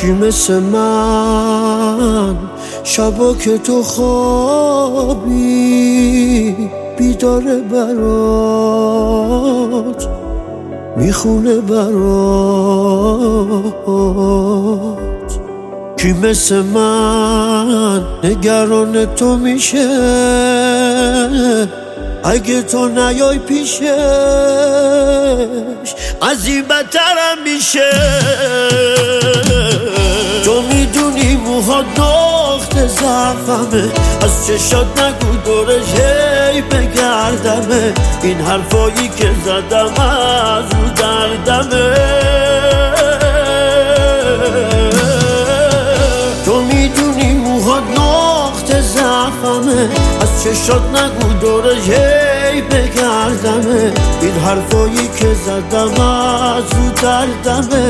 کی مثل من شبا که تو خوابی بیداره برات میخونه برات؟ کی مثل من نگران تو میشه اگه تو نیای پیشش؟ از این بدترم میشه. تو میدونی موهات نقطه ضعفمه، از چشات نگو دورش هی بگردمه، این حرفایی که زدم از رو دردمه. تو میدونی موهات نقطه ضعفمه، از چشات نگو دورش هی بگردمه، این حرفایی که زدم از رو دردمه.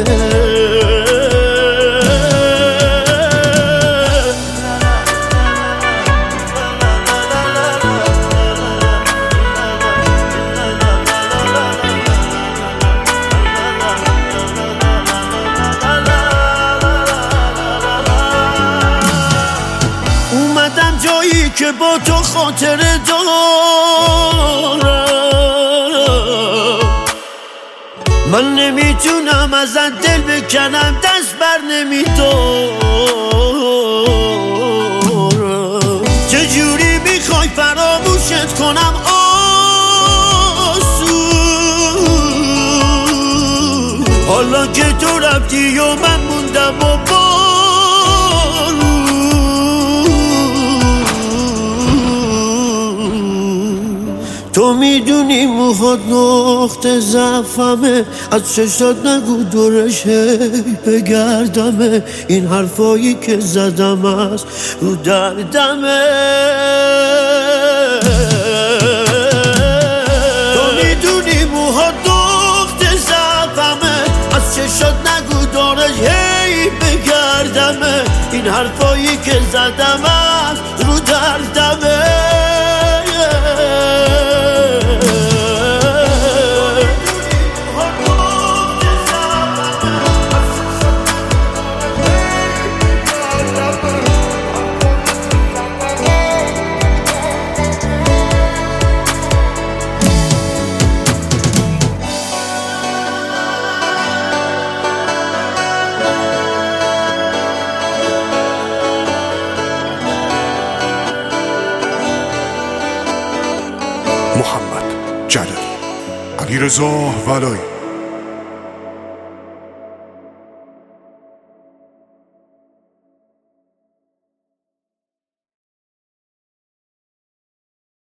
اومدم جایی که با تو خاطره دارم، من نمیتونم ازت دل بکنم، دست بر نمیدارم. چجوری میخوای فراموشت کنم آسون، حالا که تو رفتی و من موندم و تو میدونی موهات نقطه ضعفمه، از چشات نگو دورش بگردمه، این حرفایی که زدم از رو دردمه. تو میدونی موهات نقطه ضعفمه، از چشات نگو دورش بگردمه، این حرفایی که زدم از رو دردمه. محمد جلالی، علیرضا ولایی.